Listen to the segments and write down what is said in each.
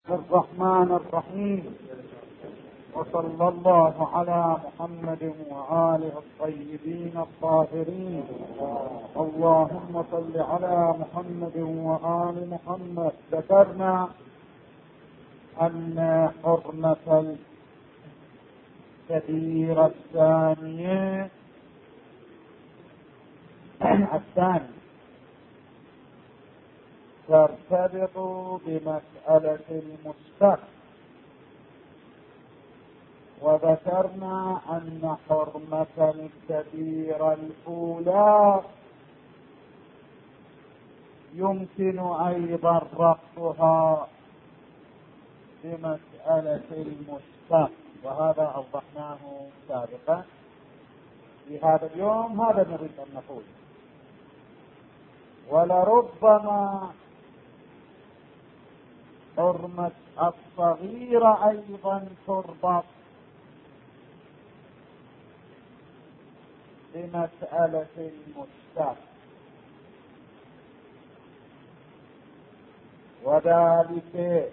الرحمن الرحيم، وصلى الله على محمد وآله الطيبين الطاهرين. اللهم صل على محمد وآل محمد. ذكرنا أن حرمة الكبيرة الثانية ترتبط بمسألة المستحق، وذكرنا أن حرمة الكبيرة الأولى يمكن أيضا ربطها بمسألة المستحق، وهذا أوضحناه سابقا. في هذا اليوم هذا نريد أن نقول، ولربما حرمة الصغيرة أيضا تربط بمسألة المشتق، وذلك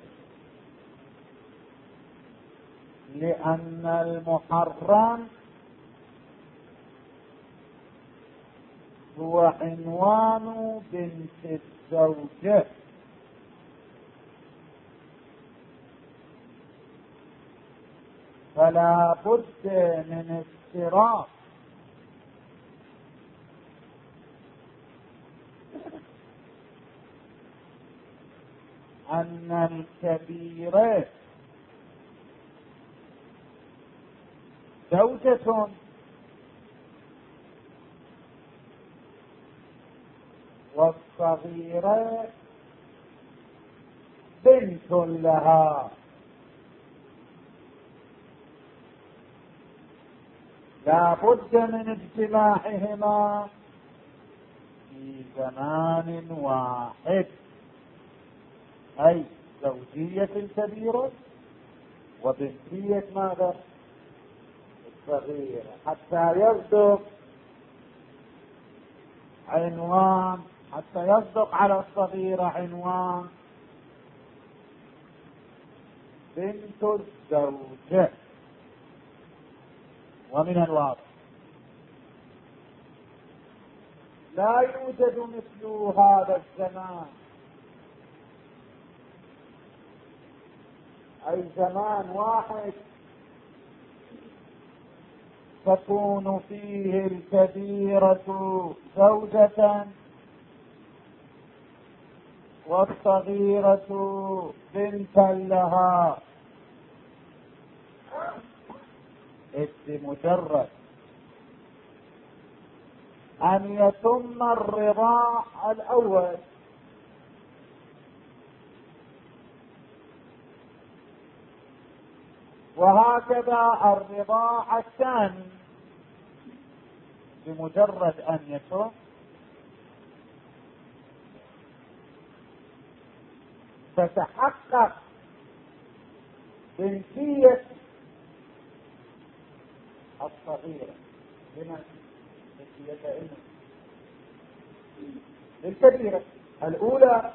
لأن المحرم هو عنوان بنت الزوجة، فلا بد من اشتراط أن الكبيرة زوجة والصغيرة بنت لها. لا بد من اجتماعهما في زمان واحد، أي زوجية الكبيرة وبنتية ماذا؟ الصغيرة، حتى يصدق على الصغيرة عنوان بنت الزوجة. ومن الواضح لا يوجد مثل هذا الزمان، أي زمان واحد تكون فيه الكبيرة زوجة والصغيرة بنتا لها، بمجرد أن يتم الرضاع الأول وهكذا الرضاع الثاني، بمجرد أن يتم تتحقق بنتية الصغيرة لمن؟ بنتية للكبيرة الأولى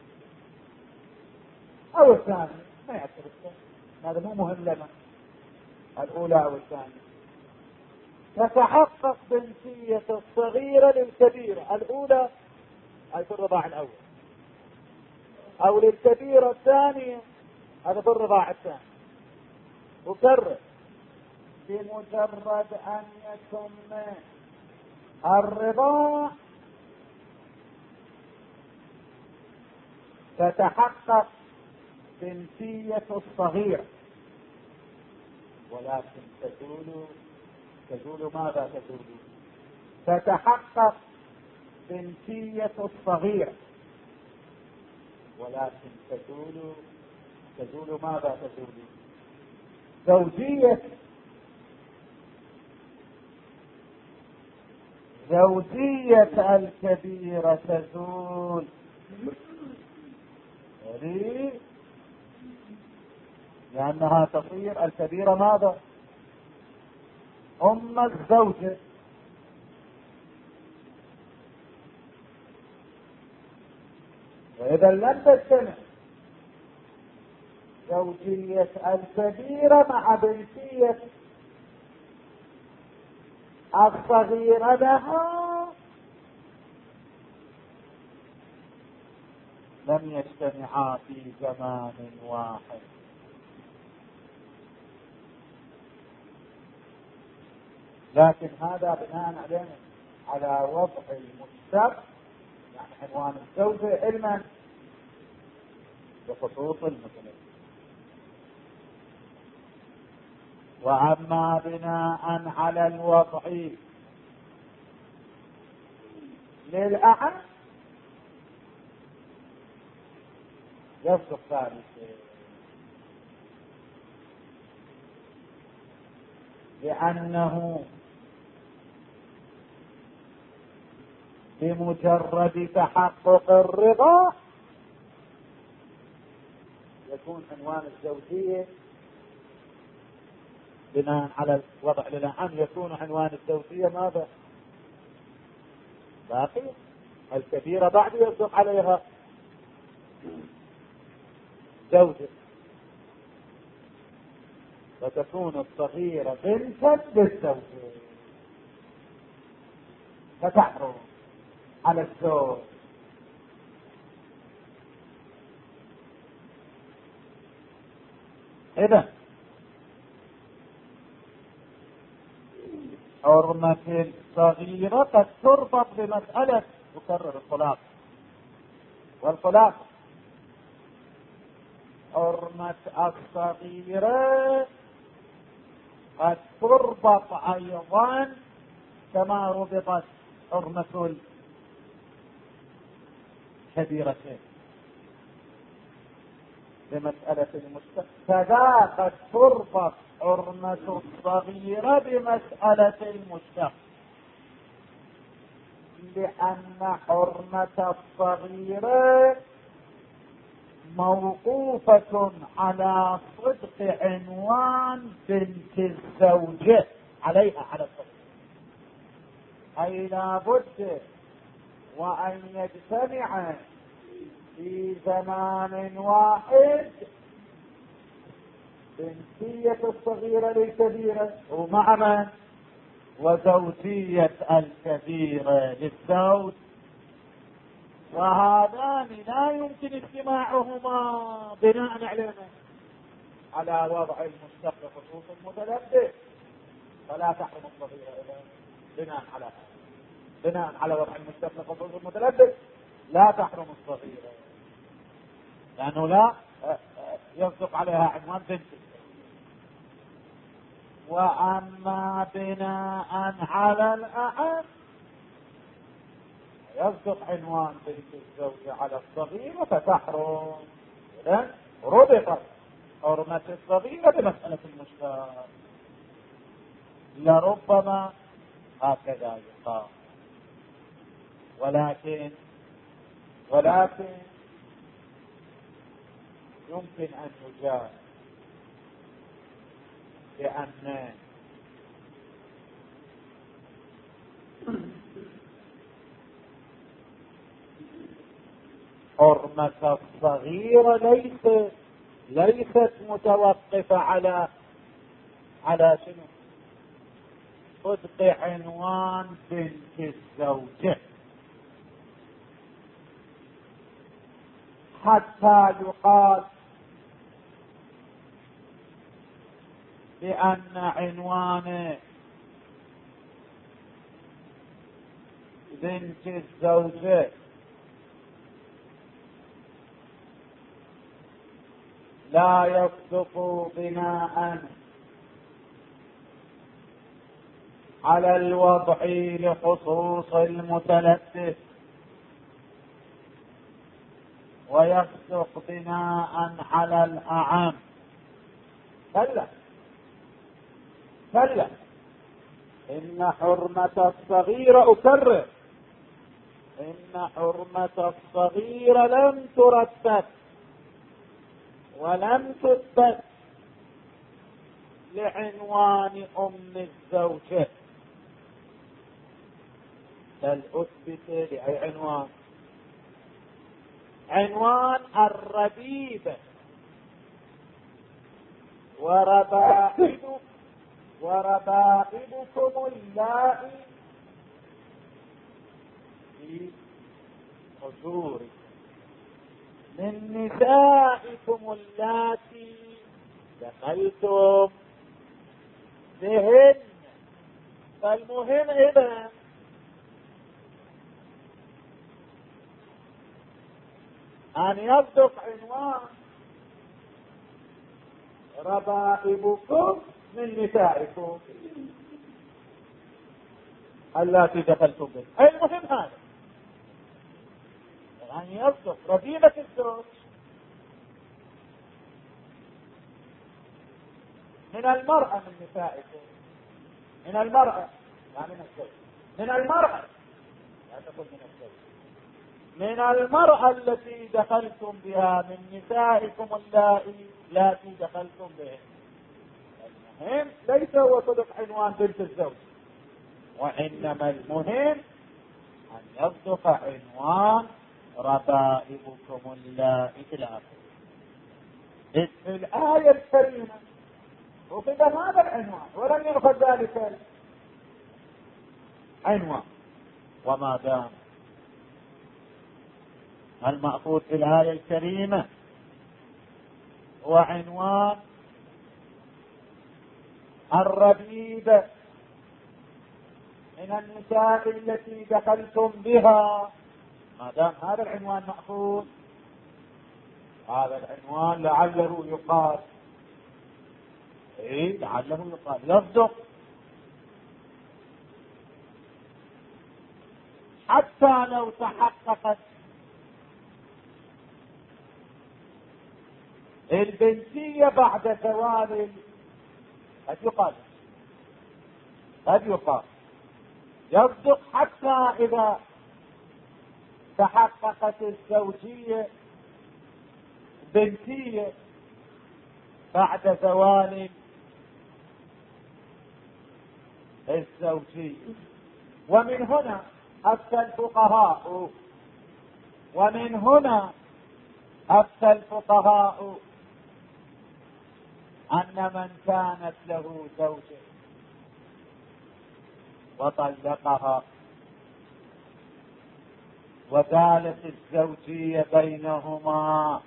أو الثانية، ما يعتبر هذا مو مهم لنا، الأولى أو الثانية. تتحقق بنتية الصغيرة للكبيرة الأولى أي في الرضاع الأول، أو للكبيرة الثانية هذا في الرضاع الثاني. وكرر بمجرد أن يتم الرضاع تتحقق بنتية الصغيرة، ولكن تزول ماذا تزول؟ تتحقق بنتية الصغيرة، ولكن تزول ماذا تزول؟ زوجية الكبيرة تزول، لأنها تصير الكبيرة ماذا؟ أم الزوجة. وإذا لم تجتمع زوجية الكبيرة مع بنتية الصغيرة لها لم يجتمعا في زمان واحد، لكن هذا بناء على وضع المشتق، يعني عنوان الزوجة علما بخصوص المثل. وأما بناء على الوضع للأعم يصدق ذلك، لأنه بمجرد تحقق الرضا يكون عنوان الزوجية بناء على الوضع للأعم، يكون عنوان الزوجية ماذا؟ باقي. الكبيرة بعد يصدق عليها زوجة، فتكون الصغيرة بنتا للزوجة، فتحرم على الزوج. إذا حرمة الصغيرة قد تربط بمسألة، تكرر الخلاصة والخلاصة، حرمة الصغيرة قد تربط أيضا كما ربطت حرمة الكبيرتين بمسألة المشتق، كذا قد تربط حرمة الصغيرة بمسألة المشتق، لأن حرمة الصغيرة موقوفة على صدق عنوان بنت الزوجة عليها على الصغيرة، أي لا بد وأن يجتمع في زمان واحد بنتية الصغيرة للكبيرة ومع من؟ وزوجية الكبيرة للزوج، وهذان لا يمكن اجتماعهما بناء على وضع المشتق خصوص المتلبس، فلا تحرم الصغيرة بناء على وضع المشتق خصوص المتلبس لا تحرم الصغيرة، لأنه لا يصدق عليها عنوان بنت. وأما بناء على الأعم يصدق عنوان بنت الزوجة على الصغيرة فتحرم. إذن ربطت حرمة الصغيرة بمسألة المشتق، لربما هكذا يقال، ولكن يمكن أن يجاب بأن حرمة الصغيرة ليست متوقفة على شنو؟ صدق عنوان بنت الزوجة، حتى يقال بأن عنوان بنت الزوجة لا يصدق بناء على الوضع لخصوص المتلبس، ويصدق بناء على الأعم. كلا إن حرمة الصغيرة، أكرر، إن حرمة الصغيرة لم ترتب ولم تثبت لعنوان أم الزوجة، بل أثبت لأي عنوان الربيبة وربائبكم اللائي في حجوركم من نسائكم اللاتي دخلتم بهن. فالمهم إذن أن يصدق عنوان ربائبكم من نسائكم اللاتي دخلتم بهن. المهم هذا أن يصدق ربيبة الزوج من المرأة من نسائكم، من المرأة لا من الزوج، من المرأة لا تقول من الزوج، من المرأة التي دخلتم بها من نسائكم اللاتي دخلتم بهن. المهم ليس هو صدق عنوان بنت الزوج، وإنما المهم أن يصدق عنوان ربائبكم اللائي إلى آخره. في الآية الكريمة وفد هذا العنوان ولم يأخذ ذلك العنوان، وما دام المأخوذ في الآية الكريمة هو عنوان الربيبة من النساء التي دخلتم بها، ما دام هذا العنوان مأخوذ، هذا العنوان لعله يقال لعله يقال يصدق حتى لو تحققت البنتية بعد زوال. قد يقال يصدق حتى إذا تحققت الزوجية بنتية بعد زوال الزوجية. ومن هنا أفتى الفقهاء أن من كانت له زوجة وطلقها وزالت الزوجية بينهما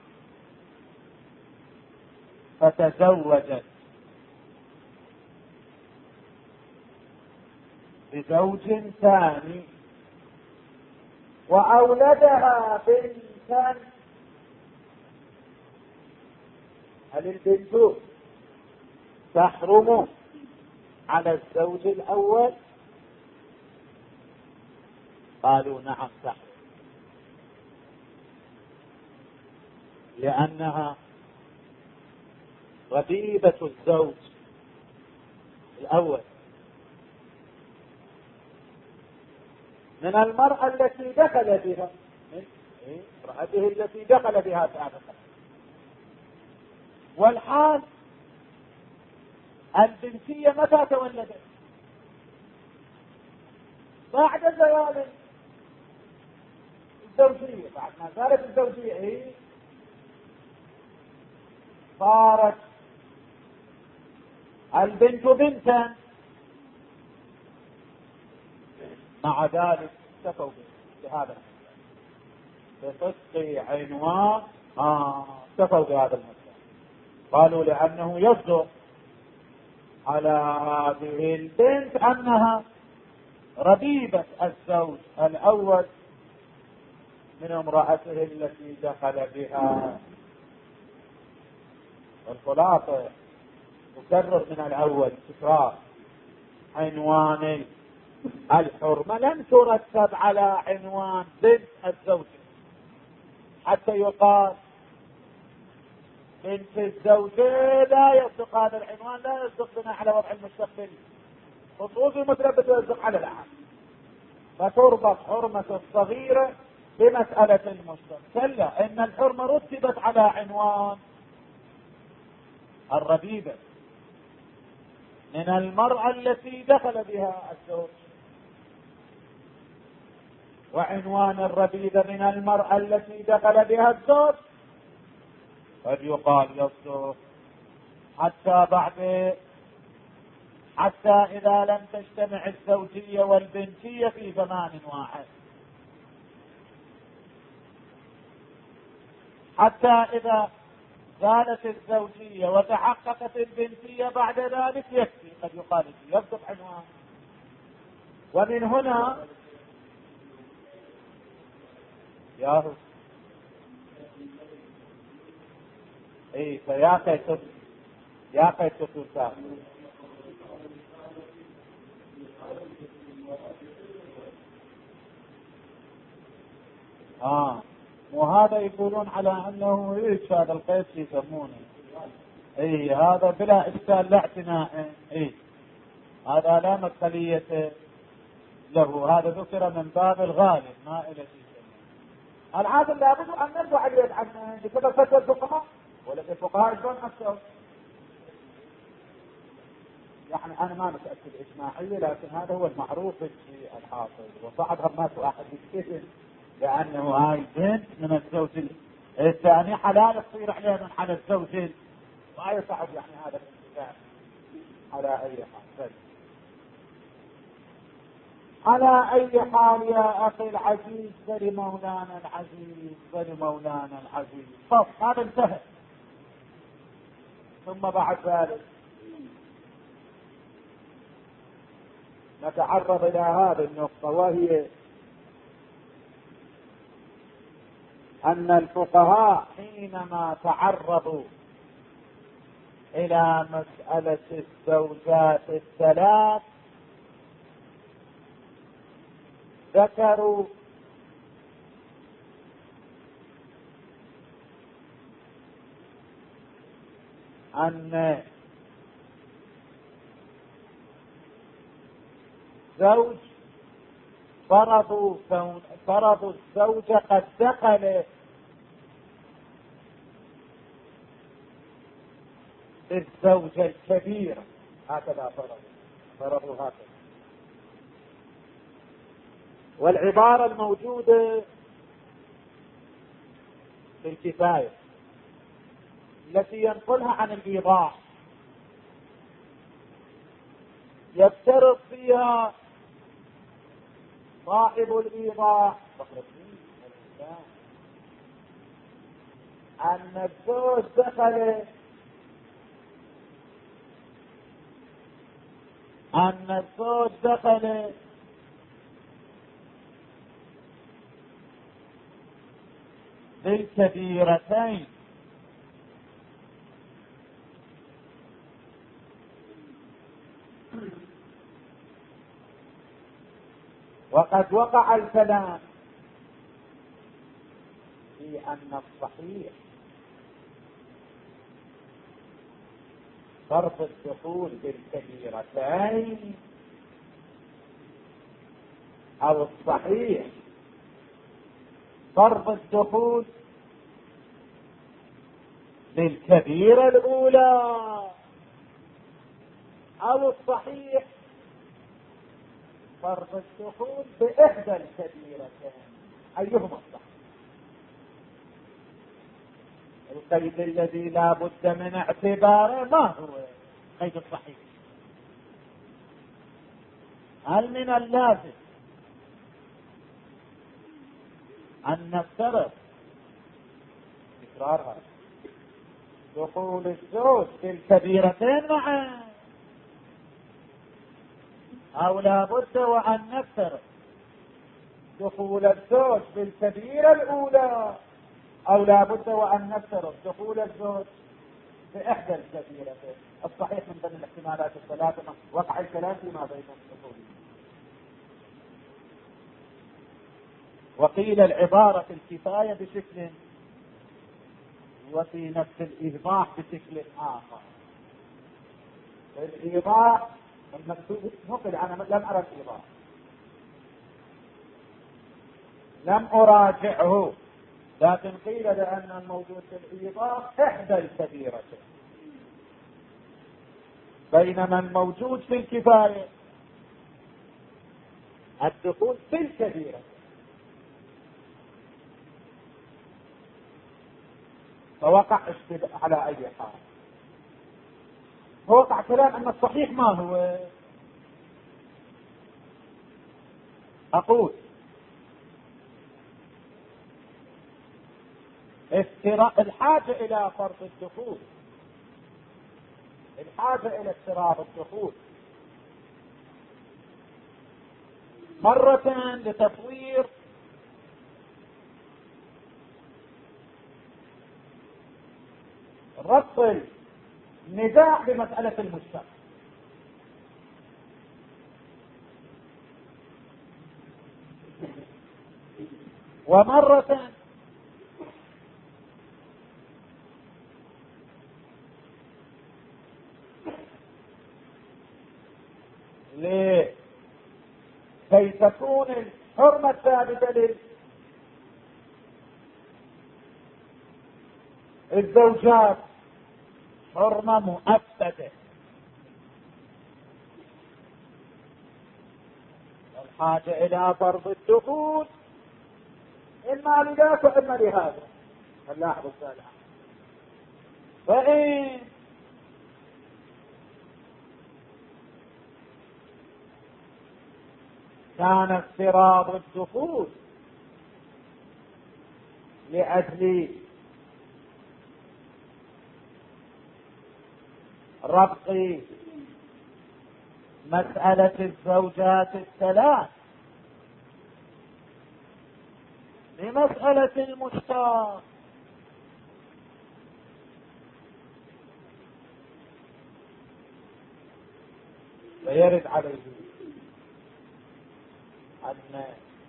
فتزوجت بزوج ثاني وأولدها بنتا، هل البنت تحرم على الزوج الأول؟ قالوا نعم تحرم، لأنها ربيبة الزوج الأول من المرأة التي دخل بها، من امرأته التي دخل بها سابقا. والحال البنتية متى تولدت؟ بعد زوال الزوجية، بعد ما زالت الزوجية صارت البنت بنتا، مع ذلك اكتفوا بهذا بصدق عنوان اكتفوا بهذا المثال. قالوا لأنه يصدق على هذه البنت أنها ربيبة الزوج الأول من امرأته التي دخل بها. والخلاصة تكرر من الأول تكرار عنوان الحرمة لن ترتب على عنوان بنت الزوج حتى يقال بنت الزوجة لا يصدق هذا العنوان، لا يصدق بناء على وضع المستقبل خصوصي متربط ويصدق على العام، فتربط حرمة الصغيرة بمسألة المستقبل. كلا إن الحرمة رتبت على عنوان الربيبة من المرأة التي دخل بها الزوج، وعنوان الربيبة من المرأة التي دخل بها الزوج قد يقال يصدق حتى إذا لم تجتمع الزوجية والبنتية في زمان واحد، حتى إذا زالت الزوجية وتحققت البنتية بعد ذلك يكفي، قد يقال يصدق عنوان. ومن هنا ياهو فيا كيف تسافر. وهذا يقولون على انه هذا القيس يسمونه هذا بلا اشكال لا اعتناء، هذا لا مسؤولية له، هذا ذكر من باب الغالب ما الى شيء. العادل لابد ان نرجع اليد عنه بسبب فتوى الفقهاء، ولكن الفقهاء شلون حسوا؟ يعني انا ما متاكد اجماعيه، لكن هذا هو المعروف في الحاصل. وصعب ما واحد يتكلم لانه هاي بنت من الزوج الثاني حلال تصير عليه من حال الزوج، ما يصعب يعني هذا الانتفاع على اي حال. على اي حال يا اخي العزيز، فلمولانا العزيز فلمولانا العزيز. طب هذا انتهى. ثم بعد ذلك نتعرض الى هذه النقطة، وهي ان الفقهاء حينما تعرضوا الى مسألة الزوجات الثلاث ذكروا ان زوج فرضوا الزوجة قد دخل الزوجة الكبيرة، هكذا فرضوا هكذا. والعبارة الموجودة في الكفاية التي ينقلها عن الإيضاح يفترض فيها صاحب الإيضاح أن الزوج دخل بالكبيرتين، وقد وقع الكلام في أن الصحيح فرض الدخول بالكبيرتين، أو الصحيح فرض الدخول بالكبيرة الأولى، أو الصحيح فرض الدخول بإحدى الكبيرتين. أيهما الصحيح؟ القيد الذي لا بد من اعتباره ما هو قيد الصحيح؟ هل من اللازم أن نفترض تكرارها دخول الزوج بالكبيرتين معا، أو لا بد وأن نفترض دخول الزوج بالكبيرة الأولى، أو لا بد وأن نفترض دخول الزوج بإحدى الكبيرتين؟ الصحيح من ضمن الاحتمالات الثلاثة وقع الكلام فيما بين الأصوليين. وقيل العبارة في الكفاية بشكل، وفي نفس الإيضاح بشكل آخر. الإيضاح المكتوب نقل، أنا لم أرى الإيضاح، لم أراجعه، لكن قيل لأن الموجود في الإيضاح إحدى الكبيرتين، بينما الموجود في الكفاية الدخول في الكبيرة. فوقع اشتباه على أي حال. وقع كلام أن الصحيح ما هو. أقول الحاجة إلى فرض الدخول، الحاجة إلى افتراض الدخول مرة لتطوير ربط النزاع بمسألة المشتق، ومرة كي تكون الحرمة الثابتة للزوجات حرمة مؤبدة. الحاجة إلى فرض الدخول إما لذاك وإما لهذا. نلاحظ السالة، فإن كان افتراض الدخول لأجل ربط مسألة الزوجات الثلاث بمسألة المشتق، فيرد عليه أن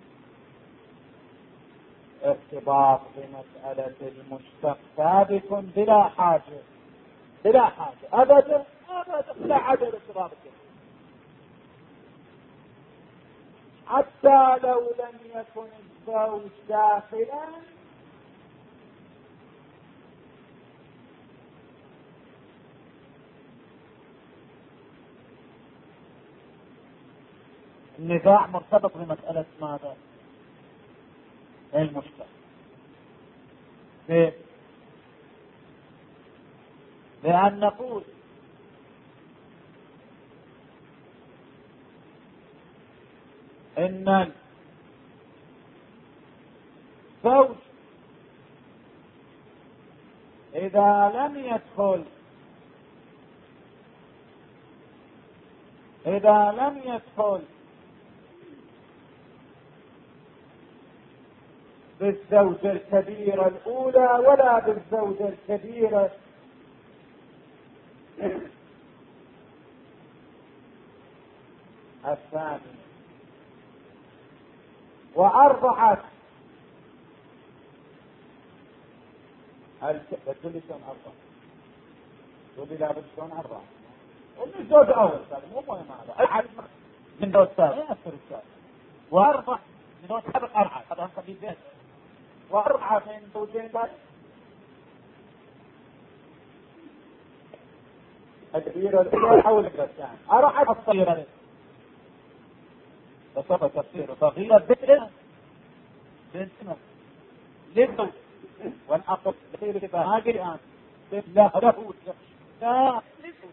ارتباط بمسألة المشتق ثابت بلا حاجة، بلا حاجة أبدا أبدا، لا حاجة لارتباط حتى لو لم يكن الزوج داخلا النزاع مرتبط بمسألة ماذا؟ المشتق. بأن نقول إن الزوج إذا لم يدخل بالزوجة الكبيرة الأولى ولا بالزوجة الكبيرة الثانية، وأرضعت تقول شلون أرضع؟ تقول لي لا بد شلون أرضع؟ ومن الزوج أول مو مهم هذا، أحد من زوج ثاني يأثر الثاني، وأرضع من زوج سابق أرعى، هذا هم قبيل بيت، وأرعى من زوجين بعد الكبيرة الأولى أو الثانية، أرعى الصغيرة فسوف تصير صغيرة بنت للزوج، والأقل بخير بهاجر الآن لا له لا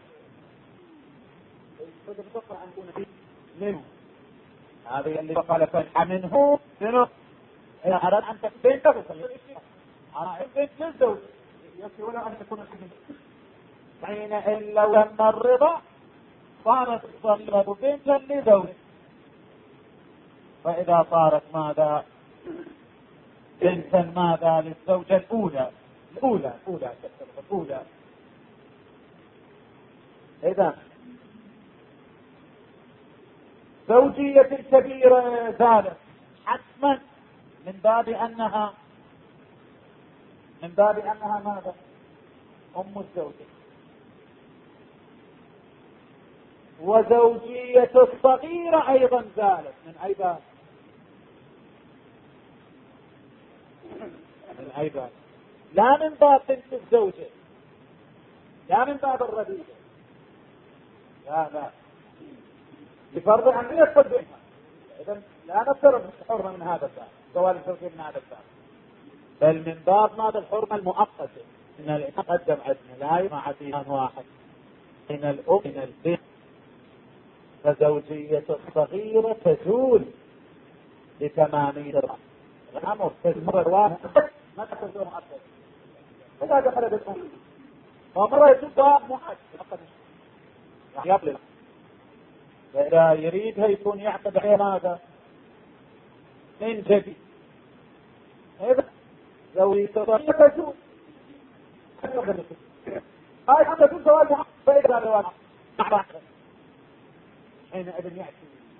بتقرأ أن يكون منه هذا اللي قال فالحى منه إذا أراد أن تكون تفصل بنت للزوج يكفي ولا أن تكون حينئذ لو لم الرضا صارت الصغيرة بنتا لزوج، فإذا صارت ماذا بنتا ماذا للزوجة الأولى. إذا زوجية الكبيرة زالت حتما من باب أنها ماذا أم الزوجة، وزوجية الصغيرة أيضا زالت من أي باب؟ من أي باب؟ لا من باب بنت الزوجة، لا من باب الرذيلة، لا بفرض أن يدخل بها، إذا لا نفترض الحرمة من هذا الباب، زوال الزوجية من هذا الباب، بل من باب ماذا الحرمة المؤقتة، إن اللي تقدم عندنا لا يقع فيها واحد من الأم من البنت، فزوجية الصغيرة تزول ب8 الأمر تزمر واحد ما تزول أكثر. إذا دخل بالأم ومرة يزول باب محد يبلغ، فإذا يريدها يكون يعقد عليه ماذا؟ من جديد. إذا زوجية الصغيرة تزول هاي حتى تكون زواج محد فإذا زواج حينئذ يأتي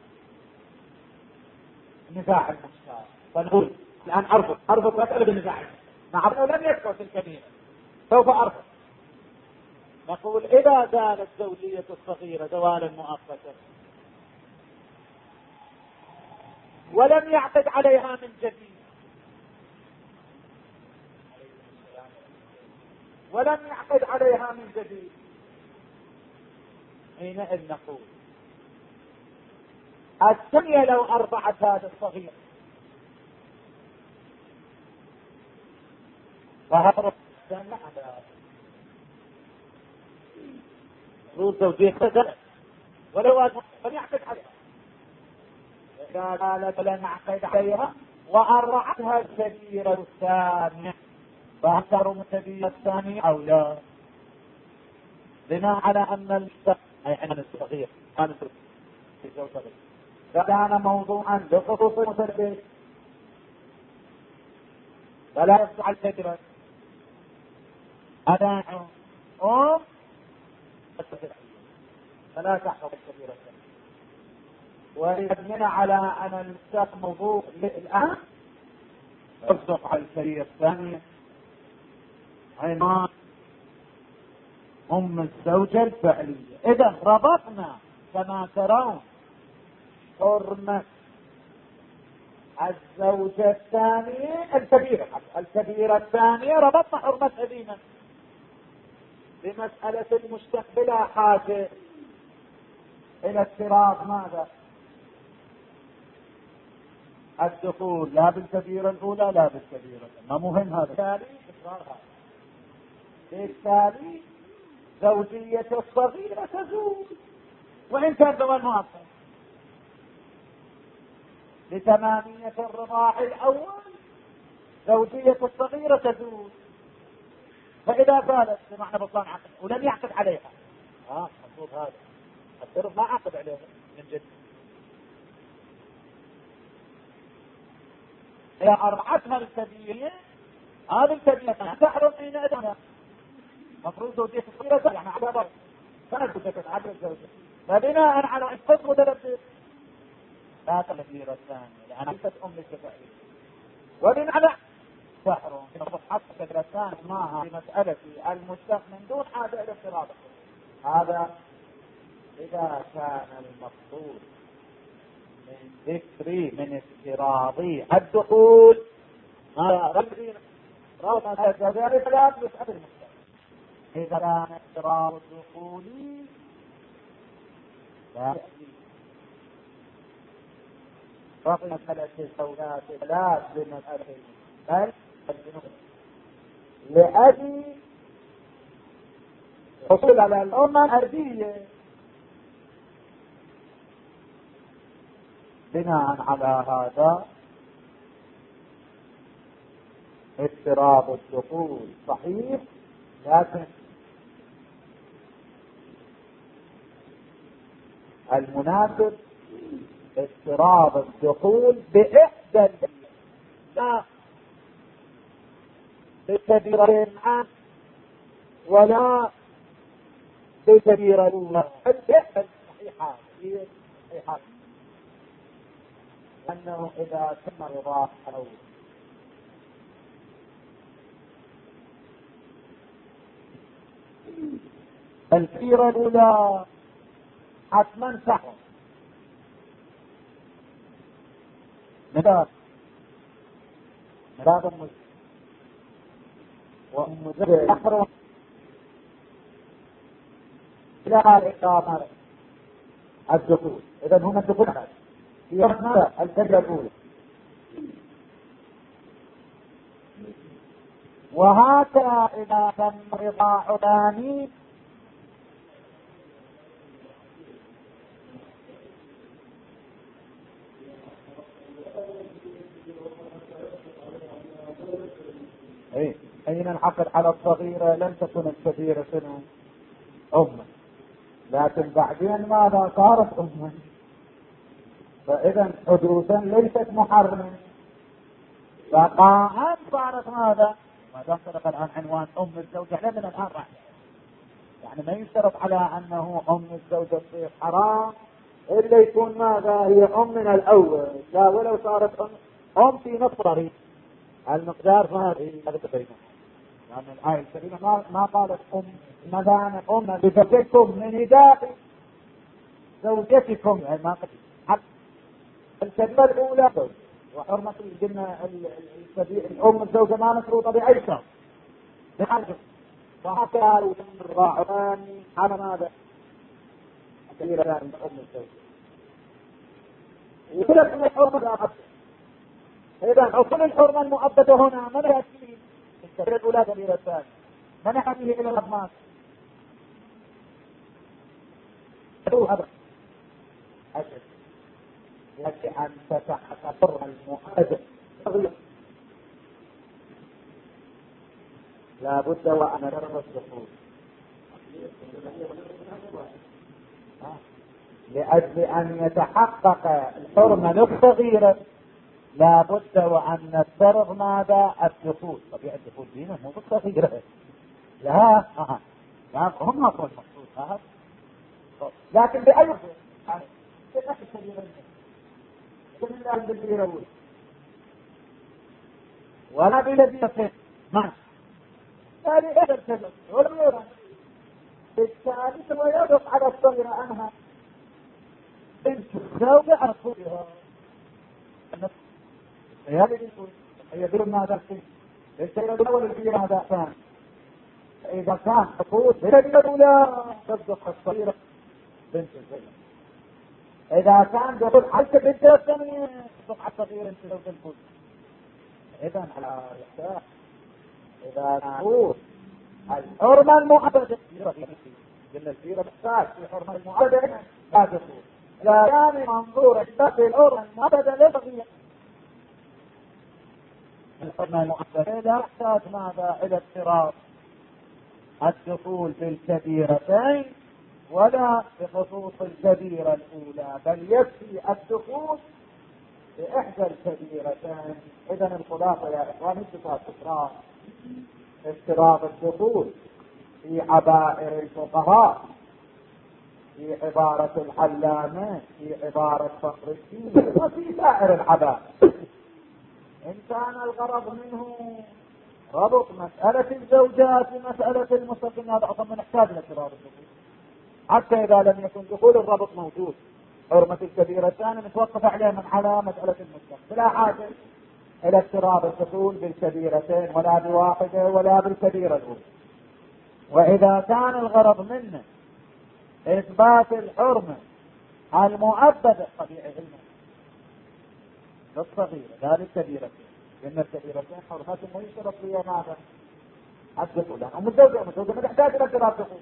نزاع المشترك. فنقول الآن أرفض مسألة بالنزاع، نعم لم يثبت الكبيرة سوف أرفض. نقول إذا زالت زوجية الصغيرة زوالا مؤقتا ولم يعقد عليها من جديد، حينئذ نقول الثانية لو أرضعت هذا الصغير فهرب الثانية على روز زوجية خزر ولو لم يعقد عليها. إذا قالت لم يعقد عليها وأرضعتها الكبيرة الثانية فهل تحرم الكبيرة الثانية أو لا؟ بناء على أن أي الصغير كان صغير فكان موضوعا لخصوص المتلبس فلا يصح الكبيرة أداء فلا تحرم الكبيرة. ويبنى على أن المستق موضوع الآن تصدق على الكبيرة الثانية عنوان الزوجة الفعلية. إذا ربطنا كما ترون حرمة الزوجة الثانية الكبيرة الثانية، ربطنا حرمتها بنا بمسألة المستقبلة حاجة إلى افتراض ماذا؟ الدخول لا بالكبيرة الأولى لا بالكبيرة، ما مهم هذا. بالتالي زوجية الصغيرة تزول وإن كان زوال مؤقت لتمامية الرضاع الأول. زوجية الصغيرة تزول، فإذا زالت بمعنى بطلان عقد ولم يعقد عليها مفروض هذا الطرف ما عقد عليها من جد. إذا أرضعتها الكبيرة هذه الكبيرة تحرم حينئذ مفروض زوجية الصغيرة يعني على ضرب فنزل تتعدل الزوجة. فبناء على الفصل متلبس لا تغيير الثانية لأنها ليست أم الشفائية، وبناء على تحرم حتى كدرسان معها في مسألة المشتق من دون حاجة إلى افتراض. هذا إذا كان المقصود من ذكري من افتراضي الدخول روضة كذلك لا تسأل المشتق. إذا كان افتراض الدخول لا رفع مسألة الزوجات ثلاث بمسألة بل لأجل حصول على الأمة الأرضية. بناء على هذا اضطراب الدخول صحيح، لكن المناسب اضطراب الدخول بإحدى لا بالكبيرة ولا بالكبيرة الأولى الإحدى الصحيحة أنه إذا تم رضاح الأول الكبيرة الأولى حتما سحر مدار المسلم ومجرد أحرم إلى إقامة الدخول. إذا هنا الدخول في أثناء الكبيرة الأولى، وهكذا إذا تم رضاع ثاني حين العقد على الصغيرة لم تكن الكبيرة شنو؟ أما، لكن بعدين ماذا صارت أما، فإذا حدوثا ليست محرمة، بقاء صارت ماذا؟ ما دام صدق الآن عنوان أم الزوجة احنا من الآن راح يعني ما يشترط على أنه أم الزوجة تصير حرام إلا يكون ماذا؟ هي أم من الأول، لا ولو صارت أم في نص طريق المقدار فهذه تبينه، يعني الآية الكريمة ما قالت أم مثلا أم لزوجتكم من نداء زوجتكم، يعني ما قلت الكلمة الأولى زوج، وحرمة قلنا الأم الزوجة ما مشروطة بأي شرط بحاجة، فحتى الراعان على ماذا؟ كثيرا من أم الزوجة وكل من الحرمة لا. إذا أصل الحرمة المؤبدة هنا من يأتي؟ الكبيرة الأولى كبيرة الثانية، من يحميه إلى الأضمان؟ هذا أجل لك أن تتحقق المؤبدة لا بد وأن نرى الدخول لأجل أن يتحقق الحرمة للصغيرة لا بد وأن نفترض ماذا؟ الدخول. طبيعة الدخول دينا مو بالصغيرة لا لا هم أقول مقصود هذا، لكن بأي ولا بالذي يصير ما هذه إحدى السبب والمورا الثالث ويضغط على الصغيرة عنها بنت الزوجة على صغيرها يدل ماذا فيه الشيء الأول الكبير هذا كان إذا كان حقوق بالذي الأولى تصدق الصغيرة بنت الزوجة، إذا كان دخول حتى بنت الثانية تصدق على الصغيرة بنت الزوجة. إذا على الإحساس إذا نقول الحرمة المؤبدة قلنا السيرة بحتاج في الحرمة المؤبدة لا تقول لا يعني منظور إثبات الحرمة المؤبدة للغير الحرمة المؤبدة لا يحتاج ماذا إلى اضطراب الدخول بالكبيرتين ولا بخصوص الكبيرة الأولى، بل يكفي الدخول بإحدى الكبيرتين. إذن الخلاصة يا إخواني اضطراب الدخول في عبائر الفقهاء، في عبارة العلامة، في عبارة فخر الدين، وفي سائر العبائر إن كان الغرض منه ربط مسألة الزوجات بمسألة المستقيم هذا أصلا نحتاج لاضطراب الدخول، حتى إذا لم يكن دخول الربط موجود حرمة الكبيرتان متوقف عليها من على مسألة المستقيم بلا حاجة إلى اضطراب الدخول بالكبيرتين ولا بواحدة ولا بالكبيرة الأولى. وإذا كان الغرض منه إثبات الحرمة المؤبدة طبيعي علما للصغيرة لا للكبيرتين، لأن الكبيرتين حرمة ما يشترط فيها ماذا؟ الدخول، أم الزوجة ما تحتاج إلى اضطراب دخول.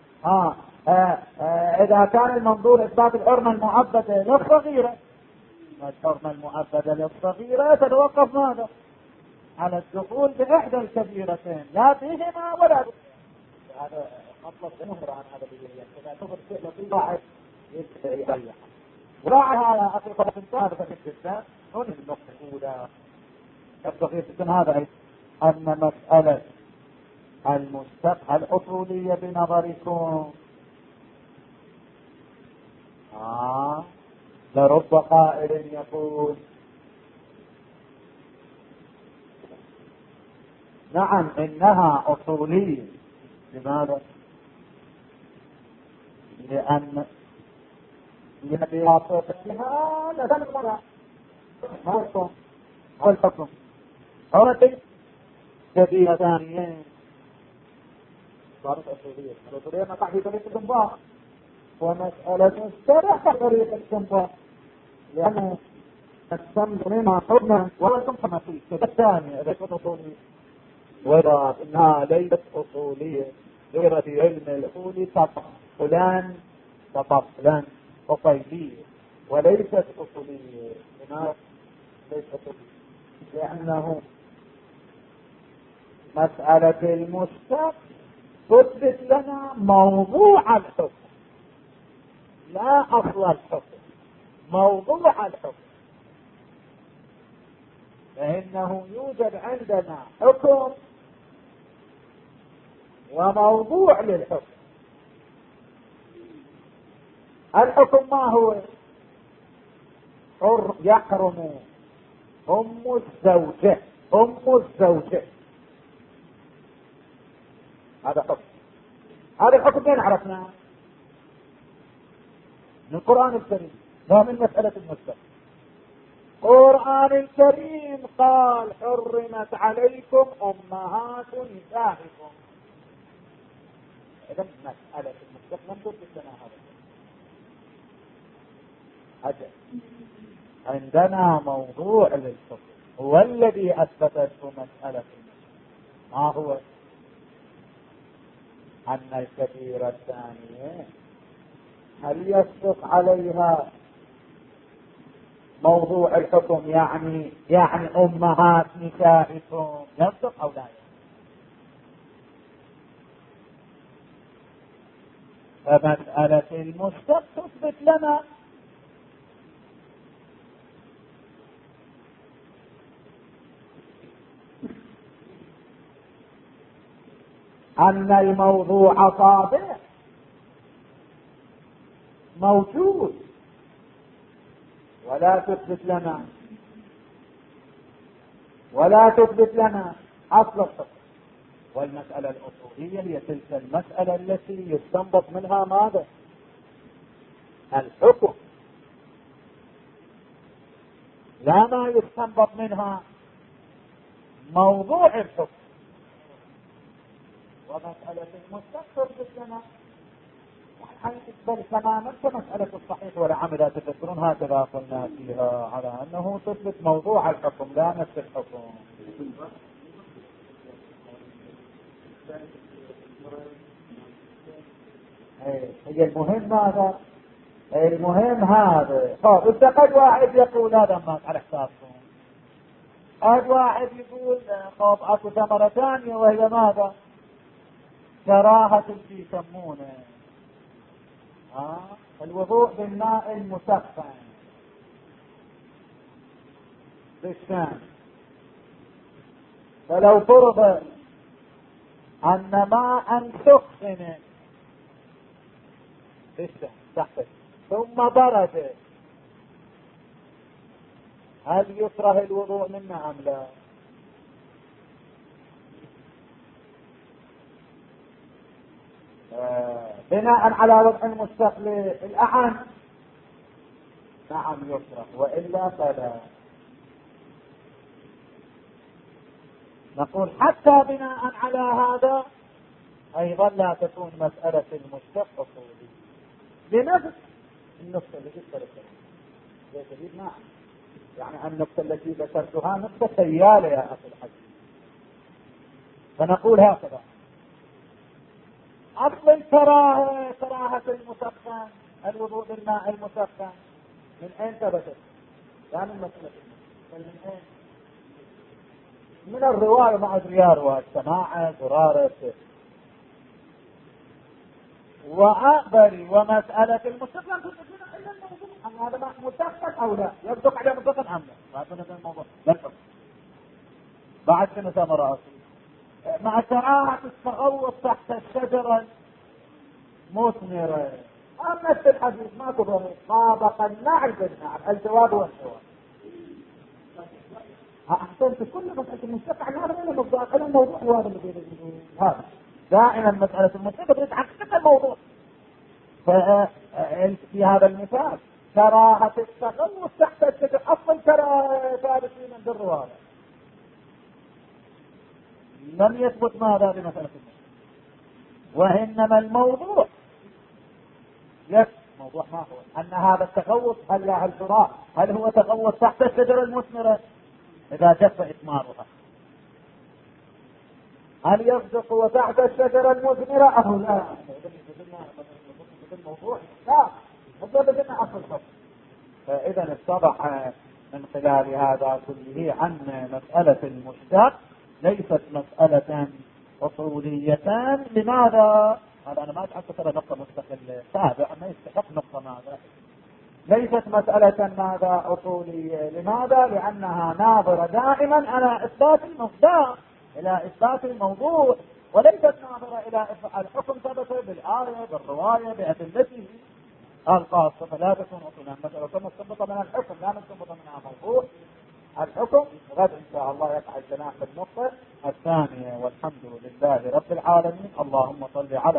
إذا كان المنظور إثبات الحرمة المؤبدة للصغيرة، الحرمة المؤبدة للصغيرة تتوقف ماذا؟ على الدخول بإحدى الكبيرتين لا فيهما ولا بد. هذا مطلب مهر عن هذا الدنيا إذا تفضل شيء لطيف واحد يريح وراعي على أطلقة هذا في الجسد. هنا النقطة الأولى يبقى في هذا أن مسألة المستقبل الأصولية بنظركم لرب قائل يقول نعم إنها أصولية. لماذا؟ لأن بواسطتها لتنقل هو الحكم حرمة كبيرة ثانية صارت أصولية. الأصولية نقع في طريق الجنباء ومسألة مسترح طريق الجنباء لأنه السمد منها حرمة ولكم حمسية الثانية ليست أصولية وإذا إنها ليست أصولية غير في علم الأصول فلان فلان أصيلية وليست أصولية. لماذا ليست أصولية؟ لأنه مسألة المشتق تثبت لنا موضوع الحكم لا أصل الحكم، موضوع الحكم. فإنه يوجد عندنا حكم وموضوع للحكم. الحكم ما هو؟ يحرم أم الزوجة، أم الزوجة، هذا حكم. هذا الحكم فين عرفناه؟ من القرآن الكريم، لا من مسألة المستقبل. القرآن الكريم قال حرمت عليكم أمهات نسائكم. إذا مسألة المستقبل لم تثبت لنا هذا. عندنا موضوع للحكم هو الذي أثبتته مسألة المستقبل. ما هو؟ أن الكثير الثانية هل يصدق عليها موضوع الحكم، يعني أمهات نسائكم، يصدق أو لا يصدق؟ فمسألة المشتق تثبت لنا أن الموضوع طابع موجود، ولا تثبت لنا أصل الحكم. والمسألة الأصولية هي تلك المسألة التي يستنبط منها ماذا؟ الحكم، لا ما يستنبط منها موضوع الحكم. ومسألة المستقبل لنا بل تماما كمسألة الصحيح والعمل. لا تذكرون هكذا قلنا فيها على أنه تثبت موضوع الحكم لا نفس الحكم. هي المهم هذا، المهم هذا. إذا قد واحد يقول هذا ما على حسابكم، قد واحد يقول اكو ثمرة ثانية وهي ماذا؟ كراهة في يسمونه الوضوء بالماء المسخن بالشام. فلو فرض أن ماء سخن بالشام تحت ثم برد، هل يكره الوضوء منه أم لا؟ بناء على وضع المستقبل الأعم نعم يكره، وإلا فلا. نقول حتى بناء على هذا أيضا لا تكون مسألة المشتق أصولي لنفس النقطة التي ذكرتها. نعم، يعني النقطة التي ذكرتها نقطة سيالة يا أخي الحديث. فنقول هكذا: أصل الكراهة كراهة المسخن، الوضوء بالماء المسخن، من أين ثبتت؟ لا من مسألة من أين؟ من الرواية، ما أدري يا رواية سماعة زرارة وأقبل. ومسألة المسخن تثبت إلا الموضوع أن هذا ماء مسخن أو لا، يصدق عليه مسخن أم لا. بعد الموضوع لا بعد كنا ثمرة مع كراهة التغوط تحت الشجرة مثمرة. أما في الحديث ما تظهر طابق النعل بالنعل، الجواب والجواب. أحسنت كل مسألة المستقع هذا من الموضوع، على الموضوع هذا اللي هذا دائما مسألة المستقع يتحقق الموضوع. في هذا المثال كراهة التغوط تحت الشجرة، أصل كراهة ثابت من الرواية لم يثبت ماذا بمسألة المستقع. وإنما الموضوع موضوع ما هو أن هذا التغوط هل هو تغوط تحت الشجرة المثمرة إذا جف إثمارها، هل يصدق وتحت الشجرة المثمرة أو لا؟ الموضوع لا بدنا أصل الحكم. فإذا اتضح من خلال هذا كله عن مسألة المشتق ليست مسألة أصولية. لماذا؟ هذا أنا ما أتحدث ترى نقطة مستقلة تابع ما يستحق نقطة. ماذا؟ ليست مسألة ماذا أصولية. لماذا؟ لأنها ناظرة دائما على إثبات المصداق، إلى إثبات الموضوع، وليست ناظرة إلى الحكم ثبت بالآية بالرواية بأدلته الخاصة. فلا تكون أصولا مثلا كنا نستنبط من الحكم لا نستنبط منها موضوع الحكم. غد إن شاء الله يقع الكلام في النقطة الثانية. والحمد لله رب العالمين. اللهم صل على